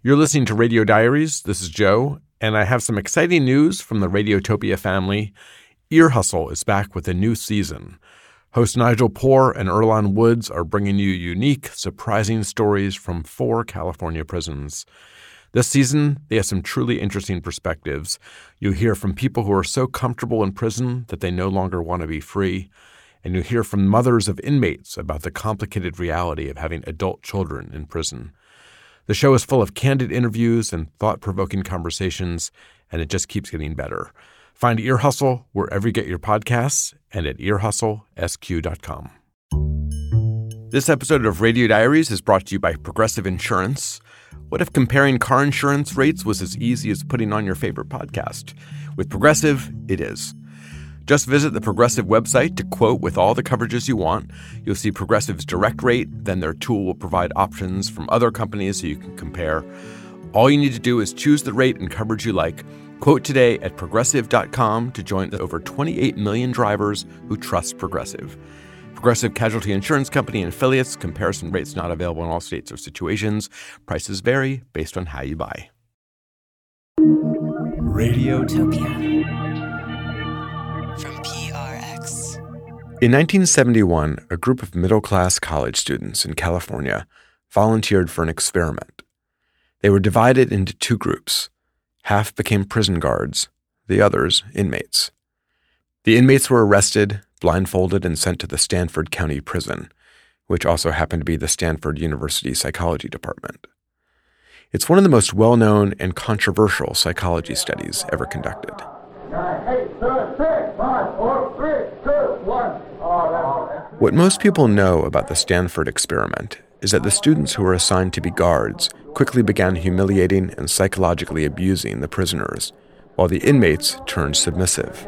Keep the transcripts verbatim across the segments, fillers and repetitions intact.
You're listening to Radio Diaries. This is Joe, and I have some exciting news from the Radiotopia family. Ear Hustle is back with a new season. Host Nigel Poor and Earlonne Woods are bringing you unique, surprising stories from four California prisons. This season, they have some truly interesting perspectives. You'll hear from people who are so comfortable in prison that they no longer want to be free. And you'll hear from mothers of inmates about the complicated reality of having adult children in prison. The show is full of candid interviews and thought-provoking conversations, and it just keeps getting better. Find Ear Hustle wherever you get your podcasts and at ear hustle s q dot com. This episode of Radio Diaries is brought to you by Progressive Insurance. What if comparing car insurance rates was as easy as putting on your favorite podcast? With Progressive, it is. Just visit the Progressive website to quote with all the coverages you want. You'll see Progressive's direct rate, then their tool will provide options from other companies so you can compare. All you need to do is choose the rate and coverage you like. Quote today at progressive dot com to join the over twenty-eight million drivers who trust Progressive. Progressive Casualty Insurance Company and affiliates. Comparison rates not available in all states or situations. Prices vary based on how you buy. Radiotopia. From P R X. In nineteen seventy-one, a group of middle-class college students in California volunteered for an experiment. They were divided into two groups. Half became prison guards, the others inmates. The inmates were arrested, blindfolded, and sent to the Stanford County Prison, which also happened to be the Stanford University Psychology Department. It's one of the most well-known and controversial psychology studies ever conducted. What most people know about the Stanford experiment is that the students who were assigned to be guards quickly began humiliating and psychologically abusing the prisoners, while the inmates turned submissive.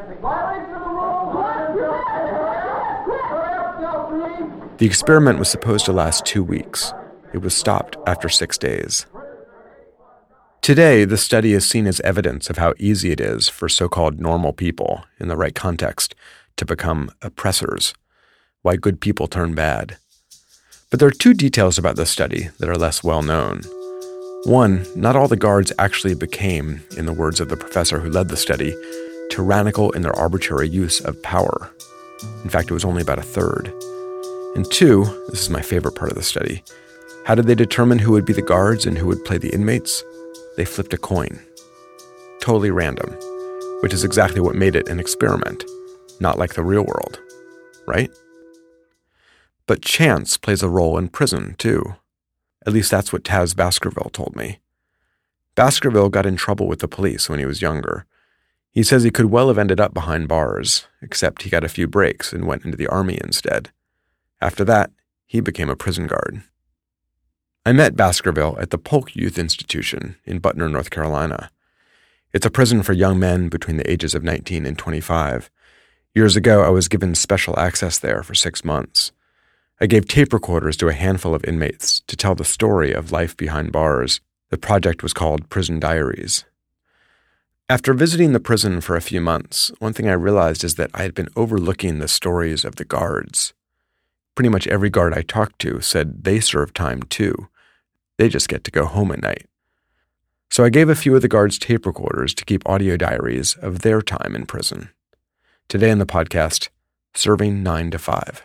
The experiment was supposed to last two weeks. It was stopped after six days. Today, the study is seen as evidence of how easy it is for so-called normal people, in the right context, to become oppressors, why good people turn bad. But there are two details about this study that are less well known. One, not all the guards actually became, in the words of the professor who led the study, tyrannical in their arbitrary use of power. In fact, it was only about a third. And two, this is my favorite part of the study, how did they determine who would be the guards and who would play the inmates? They flipped a coin. Totally random, which is exactly what made it an experiment, not like the real world, right? But chance plays a role in prison, too. At least that's what Taz Baskerville told me. Baskerville got in trouble with the police when he was younger. He says he could well have ended up behind bars, except he got a few breaks and went into the Army instead. After that, he became a prison guard. I met Baskerville at the Polk Youth Institution in Butner, North Carolina. It's a prison for young men between the ages of nineteen and twenty-five. Years ago, I was given special access there for six months. I gave tape recorders to a handful of inmates to tell the story of life behind bars. The project was called Prison Diaries. After visiting the prison for a few months, one thing I realized is that I had been overlooking the stories of the guards. Pretty much every guard I talked to said they served time too. They just get to go home at night. So I gave a few of the guards tape recorders to keep audio diaries of their time in prison. Today on the podcast, Serving nine to five.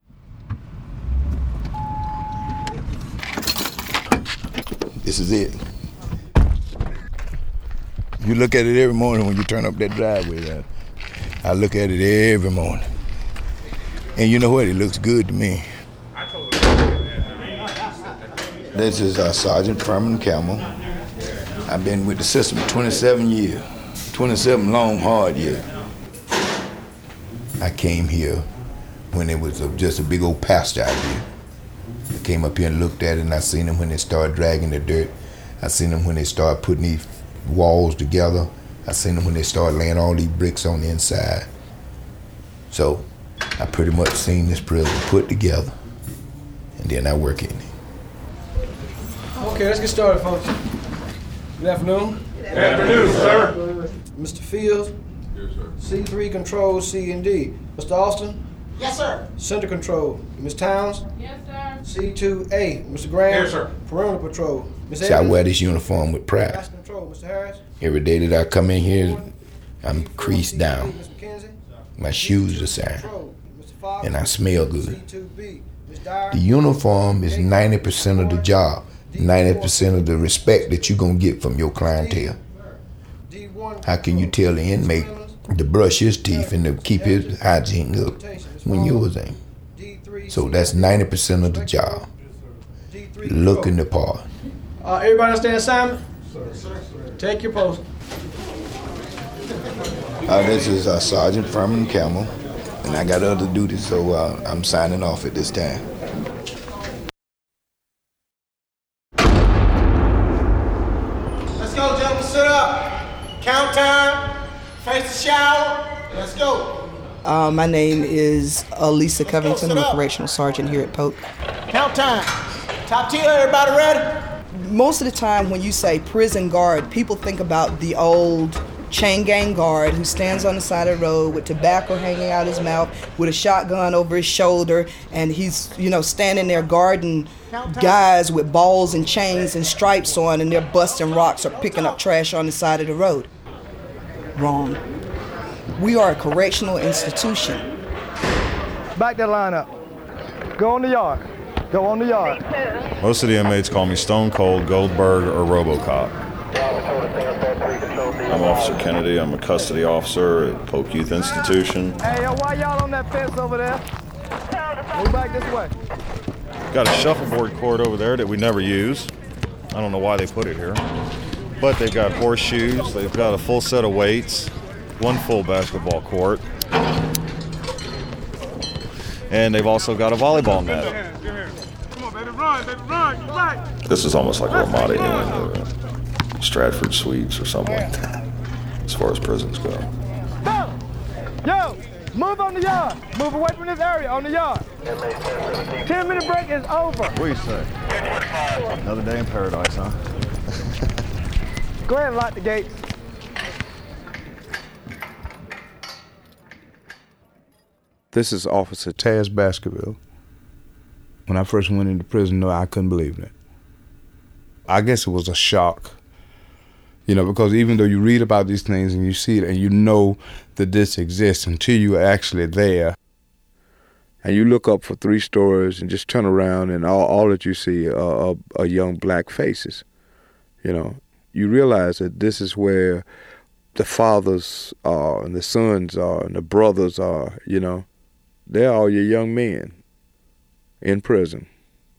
This is it. You look at it every morning when you turn up that driveway there. I look at it every morning. And you know what? It looks good to me. This is uh, Sergeant Furman Camel. I've been with the system twenty-seven years. twenty-seven long, hard years. I came here when it was a, just a big old pasture out here. I came up here and looked at it, and I seen them when they started dragging the dirt. I seen them when they started putting these walls together. I seen them when they started laying all these bricks on the inside. So I pretty much seen this prison put together, and then I work in it. Okay, let's get started, folks. Good afternoon. Good afternoon, sir. Mister Fields. Yes, sir. C three controls C and D. Mister Austin. Yes, sir. Center Control, Miss Towns. Yes, sir. C two A, Mister Graham. Yes, sir. Perimeter Patrol, Miss See, I Evans. wear this uniform with pride. Gas Control, Mister Harris. Every day that I come in here, I'm creased down. Miss McKenzie. My shoes are signed, Control, Mister Fox. and I smell good. C two B, Miss Dyer. The uniform is ninety percent of the job, ninety percent of the respect that you're going to get from your clientele. D one. How can you tell the inmate to brush his teeth and to keep his hygiene up when yours ain't? D three. So that's ninety percent of the job. D three. Looking the part. Uh, everybody understand assignment? Take your post. Uh, this is uh, Sergeant Furman Campbell, and I got other duties, so uh, I'm signing off at this time. Let's go, gentlemen. Sit up. Count time. Face the shower. Let's go. Uh, my name is Elisa Covington. I'm sit a up. correctional sergeant here at Polk. Count time. Top tier, everybody ready? Most of the time when you say prison guard, people think about the old chain gang guard who stands on the side of the road with tobacco hanging out his mouth, with a shotgun over his shoulder, and he's, you know, standing there guarding guys with balls and chains and stripes on, and they're busting rocks or picking up trash on the side of the road. Wrong. We are a correctional institution. Back that line up. Go on the yard. Go on the yard. Most of the inmates call me Stone Cold, Goldberg, or RoboCop. I'm Officer Kennedy. I'm a custody officer at Polk Youth Institution. Hey, yo, why y'all on that fence over there? Move back this way. Got a shuffleboard court over there that we never use. I don't know why they put it here. But they've got horseshoes. They've got a full set of weights, one full basketball court. And they've also got a volleyball net. This is almost like a Ramada Inn or Stratford Suites or something like that, as far as prisons go. Yo, move on the yard. Move away from this area on the yard. Ten minute break is over. What do you say? Another day in paradise, huh? Go ahead and lock the gates. This is Officer Taz Baskerville. When I first went into prison, no, I couldn't believe it. I guess it was a shock, you know, because even though you read about these things and you see it and you know that this exists until you're actually there, and you look up for three stories and just turn around and all, all that you see are, are, are young black faces, you know, you realize that this is where the fathers are and the sons are and the brothers are, you know. They're all your young men in prison.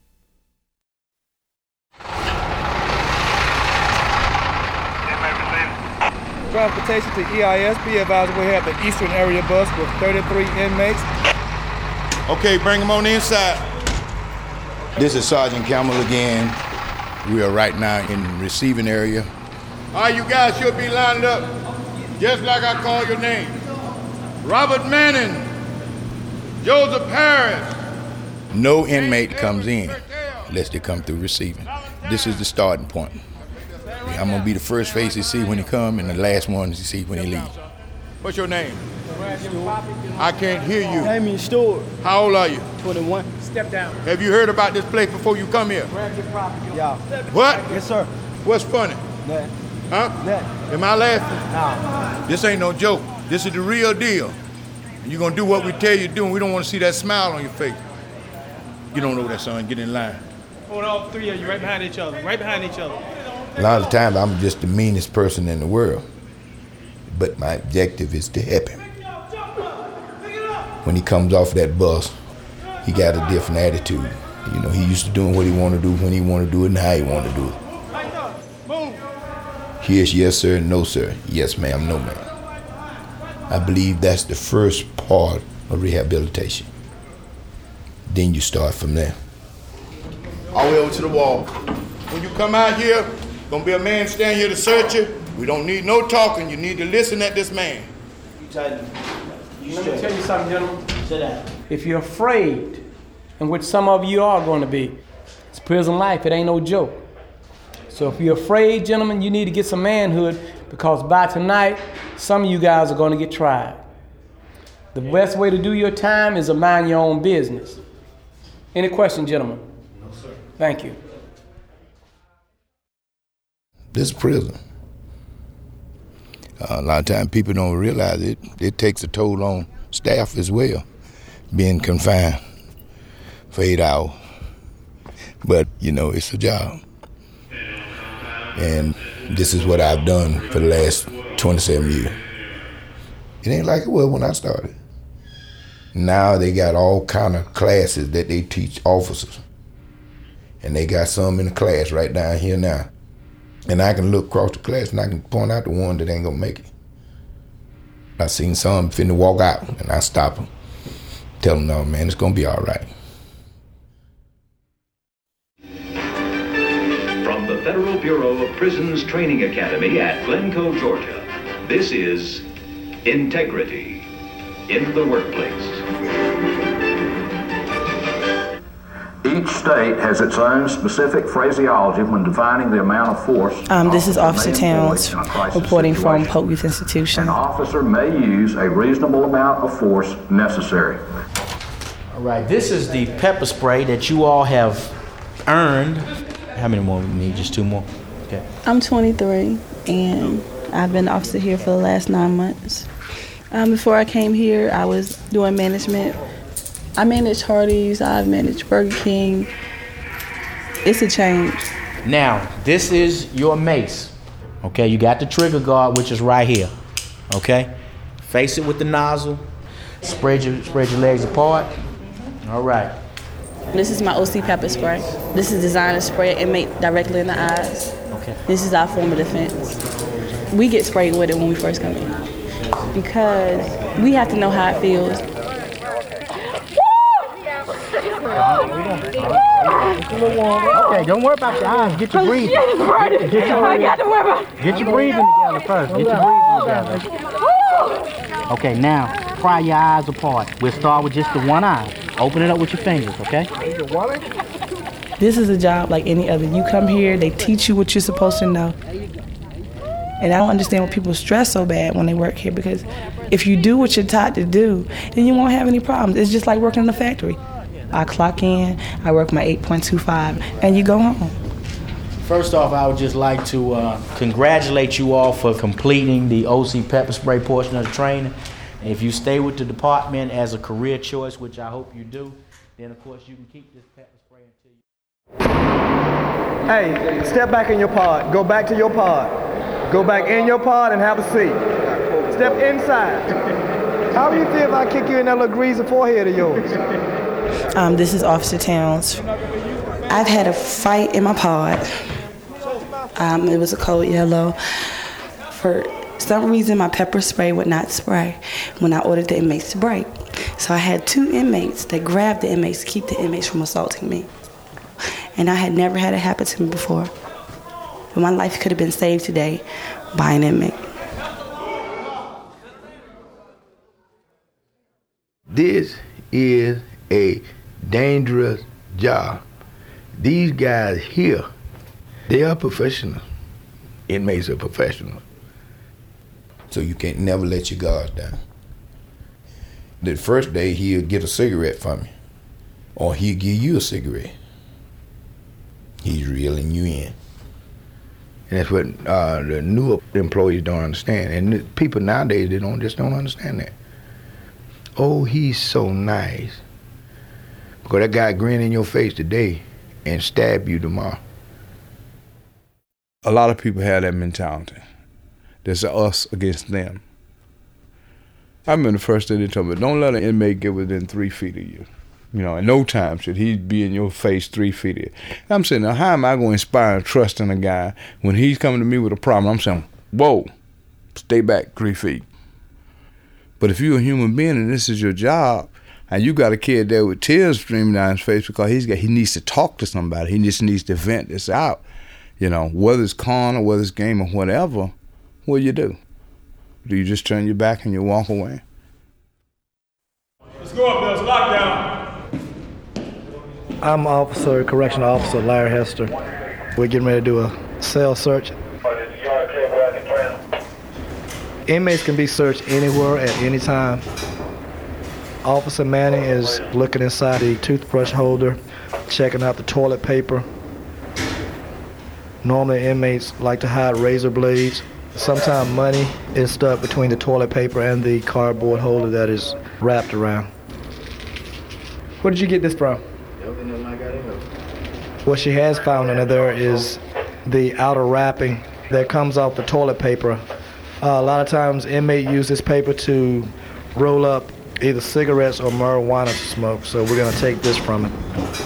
Transportation to E I S. Be advised we have the Eastern Area bus with thirty-three inmates. Okay, bring them on the inside. This is Sergeant Campbell again. We are right now in the receiving area. All right, you guys should be lined up, just like I call your name. Robert Manning, Joseph Harris. No inmate comes in unless they come through receiving. This is the starting point. I'm gonna be the first face you see when he come and the last one you see when he leave. What's your name? I can't hear you. Name is Stewart. How old are you? twenty-one. Step down. Have you heard about this place before you come here? Yeah. What? Yes, sir. What's funny? That. Huh? That. Am I laughing? Nah. This ain't no joke. This is the real deal. And you're gonna do what we tell you to do, and we don't want to see that smile on your face. You don't know that, son. Get in line. Hold all three of you right behind each other. Right behind each other. A lot of times I'm just the meanest person in the world, but my objective is to help him. When he comes off that bus, he got a different attitude. You know, he used to doing what he want to do, when he want to do it, and how he want to do it. Here's yes, sir, no, sir. Yes, ma'am, no, ma'am. I believe that's the first part of rehabilitation. Then you start from there. All the way over to the wall. When you come out here, gonna be a man standing here to search you. We don't need no talking. You need to listen at this man. Let me tell you something, gentlemen. Sit down. If you're afraid, and which some of you are going to be, it's prison life. It ain't no joke. So if you're afraid, gentlemen, you need to get some manhood, because by tonight, some of you guys are going to get tried. The best way to do your time is to mind your own business. Any questions, gentlemen? No, sir. Thank you. This is prison. Uh, a lot of times people don't realize it. It takes a toll on staff as well, being confined for eight hours. But, you know, it's a job. And this is what I've done for the last twenty-seven years. It ain't like it was when I started. Now they got all kind of classes that they teach officers. And they got some in the class right down here now. And I can look across the class and I can point out the one that ain't gonna make it. I seen some finna walk out and I stop them. Tell them, no, man, it's gonna be all right. From the Federal Bureau of Prisons Training Academy at Glencoe, Georgia, this is Integrity in the Workplace. Each state has its own specific phraseology when defining the amount of force. Um, this is Officer Towns reporting from Polk Youth Institution. An officer may use a reasonable amount of force necessary. All right, this is the pepper spray that you all have earned. How many more we need? Just two more? Okay. I'm twenty-three, and I've been an officer here for the last nine months. Um, before I came here, I was doing management. I managed Hardee's, I've managed Burger King. It's a change. Now, this is your mace. Okay, you got the trigger guard, which is right here. Okay? Face it with the nozzle. Spread your, spread your legs apart. All right. This is my O C pepper spray. This is designed to spray an inmate directly in the eyes. Okay. This is our form of defense. We get sprayed with it when we first come in because we have to know how it feels. Okay, don't worry about your eyes. Get your breathing. Get, get, your, get your breathing together first. Get your breathing together. Okay, now pry your eyes apart. We'll start with just the one eye. Open it up with your fingers, okay? This is a job like any other. You come here, they teach you what you're supposed to know. And I don't understand why people stress so bad when they work here, because if you do what you're taught to do, then you won't have any problems. It's just like working in a factory. I clock in, I work my eight point two five, and you go home. First off, I would just like to uh, congratulate you all for completing the O C pepper spray portion of the training. And if you stay with the department as a career choice, which I hope you do, then of course you can keep this pepper spray until you... Hey, step back in your pod. Go back to your pod. Go back in your pod and have a seat. Step inside. How do you feel if I kick you in that little greasy forehead of yours? Um, this is Officer Towns. I've had a fight in my pod. Um, it was a cold yellow. For some reason, my pepper spray would not spray when I ordered the inmates to break. So I had two inmates that grabbed the inmates to keep the inmates from assaulting me. And I had never had it happen to me before. But my life could have been saved today by an inmate. This is a dangerous job. These guys here, they are professionals. Inmates are professionals. So you can't never let your guard down. The first day he'll get a cigarette from you, or he'll give you a cigarette. He's reeling you in. And that's what uh, the newer employees don't understand. And the people nowadays, they don't just don't understand that. Oh, he's so nice. Because that guy grin in your face today and stab you tomorrow. A lot of people have that mentality. There's us against them. I remember the first day they told me, don't let an inmate get within three feet of you. You know, in no time should he be in your face three feet of you. And I'm saying, now how am I going to inspire trust in a guy when he's coming to me with a problem? I'm saying, whoa, stay back three feet. But if you're a human being and this is your job, and you got a kid there with tears streaming down his face because he's got he needs to talk to somebody, he just needs to vent this out, you know, whether it's con or whether it's game or whatever, what do you do? Do you just turn your back and you walk away? Let's go up, Bills. Lockdown. I'm Officer, Correctional Officer Larry Hester. We're getting ready to do a cell search. Inmates can be searched anywhere at any time. Officer Manning is looking inside the toothbrush holder, checking out the toilet paper. Normally inmates like to hide razor blades. Sometimes money is stuck between the toilet paper and the cardboard holder that is wrapped around. Where did you get this from? What she has found under there is the outer wrapping that comes off the toilet paper. Uh, a lot of times inmates use this paper to roll up either cigarettes or marijuana to smoke, so we're going to take this from it.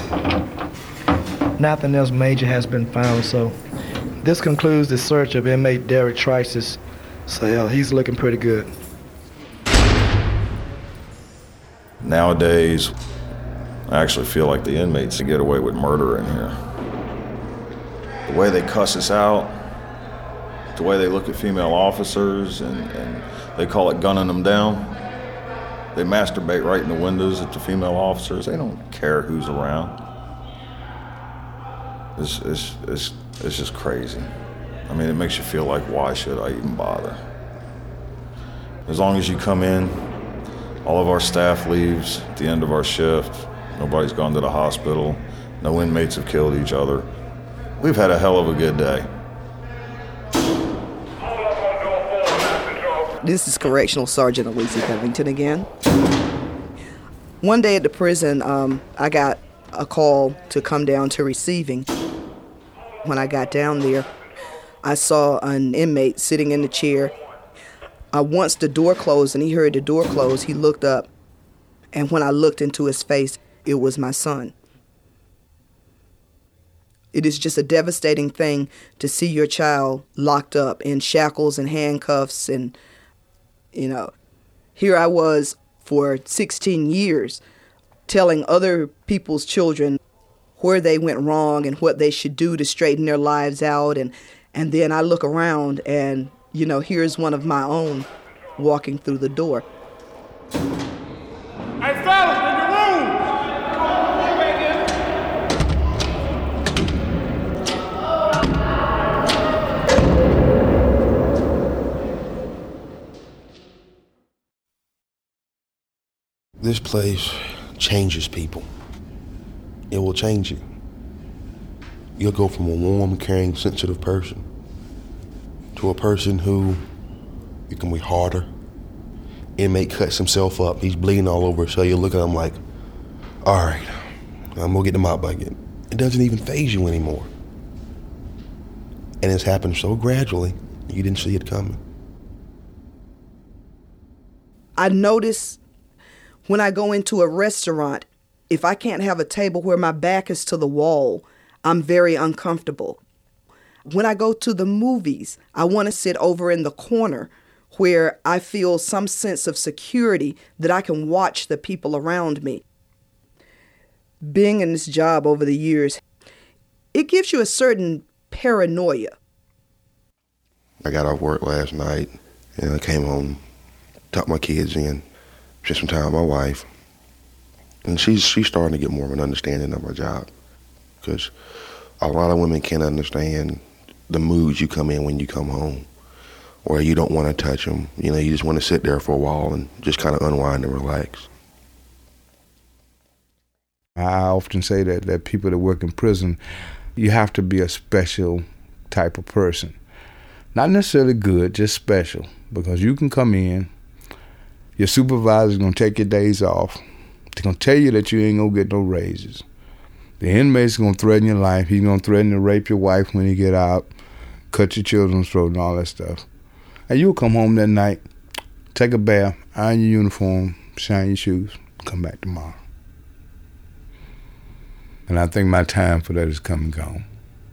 Nothing else major has been found, so this concludes the search of inmate Derek Trice's cell. He's looking pretty good. Nowadays, I actually feel like the inmates get away with murder in here. The way they cuss us out, the way they look at female officers, and, and they call it gunning them down. They masturbate right in the windows at the female officers. They don't care who's around. It's, it's, it's, it's just crazy. I mean, it makes you feel like, why should I even bother? As long as you come in, all of our staff leaves at the end of our shift. Nobody's gone to the hospital. No inmates have killed each other. We've had a hell of a good day. This is Correctional Sergeant Elise Covington again. One day at the prison, um, I got a call to come down to receiving. When I got down there, I saw an inmate sitting in the chair. Uh, once the door closed and he heard the door close, he looked up. And when I looked into his face, it was my son. It is just a devastating thing to see your child locked up in shackles and handcuffs. And, you know, here I was for sixteen years telling other people's children where they went wrong and what they should do to straighten their lives out. And, and then I look around and, you know, here's one of my own walking through the door. Hey, fellas, in the room! This place changes people. It will change you. You'll go from a warm, caring, sensitive person to a person who you can be harder. Inmate cuts himself up. He's bleeding all over, so you look at him like, all right, I'm gonna get the mop bucket. It doesn't even faze you anymore. And it's happened so gradually, you didn't see it coming. I notice when I go into a restaurant, if I can't have a table where my back is to the wall, I'm very uncomfortable. When I go to the movies, I want to sit over in the corner where I feel some sense of security that I can watch the people around me. Being in this job over the years, it gives you a certain paranoia. I got off work last night and I came home, tucked my kids in, spent some time with my wife. And she's she's starting to get more of an understanding of her job, because a lot of women can't understand the moods you come in when you come home, where you don't want to touch them. You know, you just want to sit there for a while and just kind of unwind and relax. I often say that, that people that work in prison, you have to be a special type of person. Not necessarily good, just special, because you can come in, your supervisor's going to take your days off. They're going to tell you that you ain't going to get no raises. The inmate's going to threaten your life. He's going to threaten to rape your wife when you get out, cut your children's throat and all that stuff. And you'll come home that night, take a bath, iron your uniform, shine your shoes, come back tomorrow. And I think my time for that is come and gone.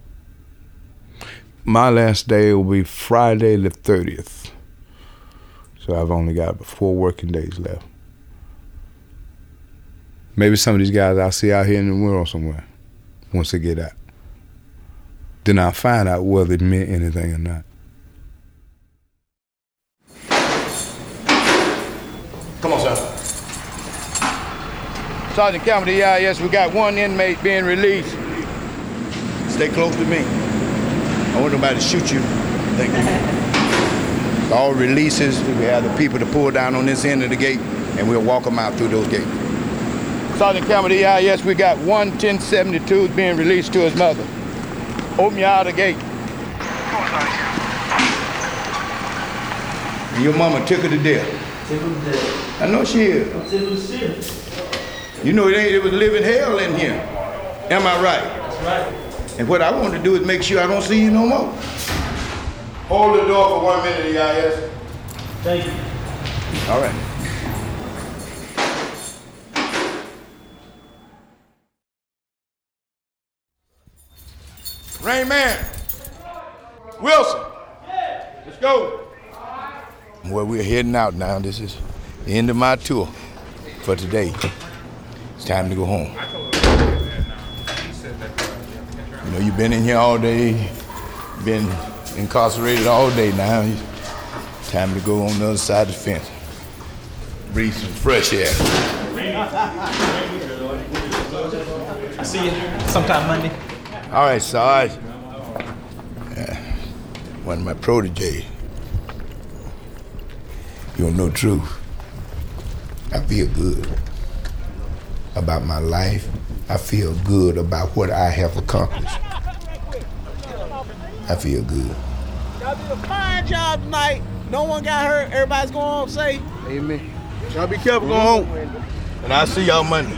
My last day will be Friday the thirtieth. So I've only got four working days left. Maybe some of these guys I'll see out here in the world somewhere once they get out. Then I'll find out whether it meant anything or not. Come on, sir. Sergeant Campbell, D I S, we got one inmate being released. Stay close to me. I want nobody to shoot you. Thank you. All releases, we have the people to pull down on this end of the gate. and we'll walk them out through those gates. Sergeant Campbell, E I S, we got one ten seventy-two being released to his mother. Open you out of the gate. And your mama took her to death. Took her to death. I know she is. I'm tickled to see her. You know, it ain't, it was living hell in here. Am I right? That's right. And what I want to do is make sure I don't see you no more. Hold the door for one minute, E I S. Thank you. All right. Rain Man. Wilson. Let's go. Well, we're heading out now. This is the end of my tour for today. It's time to go home. You know, you've been in here all day, been incarcerated all day now. It's time to go on the other side of the fence. Breathe some fresh air. I see you sometime Monday. All right, Sarge. Uh, one of my proteges. You don't know the truth. I feel good about my life. I feel good about what I have accomplished. I feel good. Y'all did a fine job tonight. No one got hurt. Everybody's going home safe. Amen. Y'all be careful going home. And I'll see y'all Monday.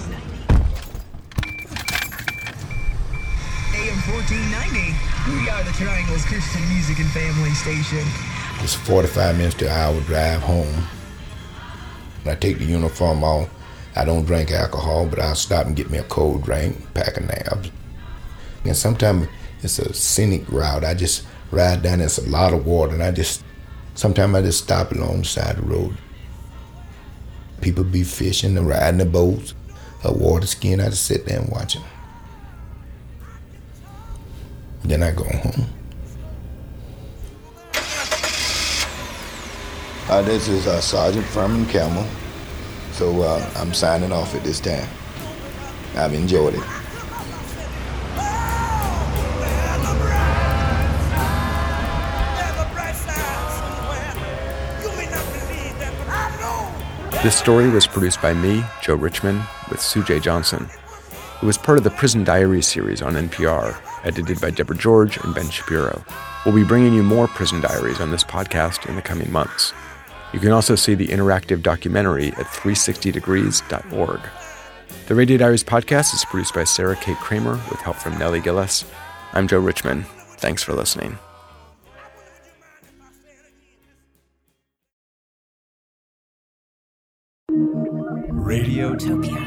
A M fourteen ninety. We are the Triangle's Christian music and family station. It's forty-five minutes to an hour drive home. When I take the uniform off, I don't drink alcohol, but I'll stop and get me a cold drink, pack of nabs. And sometimes it's a scenic route. I just ride down, there's a lot of water, and I just, sometimes I just stop along the side of the road. People be fishing and riding the boats, a water skiing, I just sit there and watch them. Then I go home. Uh, this is uh, Sergeant Furman Campbell. So uh, I'm signing off at this time. I've enjoyed it. This story was produced by me, Joe Richman, with Sujay Johnson. It was part of the Prison Diaries series on N P R, edited by Deborah George and Ben Shapiro. We'll be bringing you more Prison Diaries on this podcast in the coming months. You can also see the interactive documentary at three sixty degrees dot org. The Radio Diaries podcast is produced by Sarah Kate Kramer with help from Nellie Gillis. I'm Joe Richman. Thanks for listening. Radiotopia.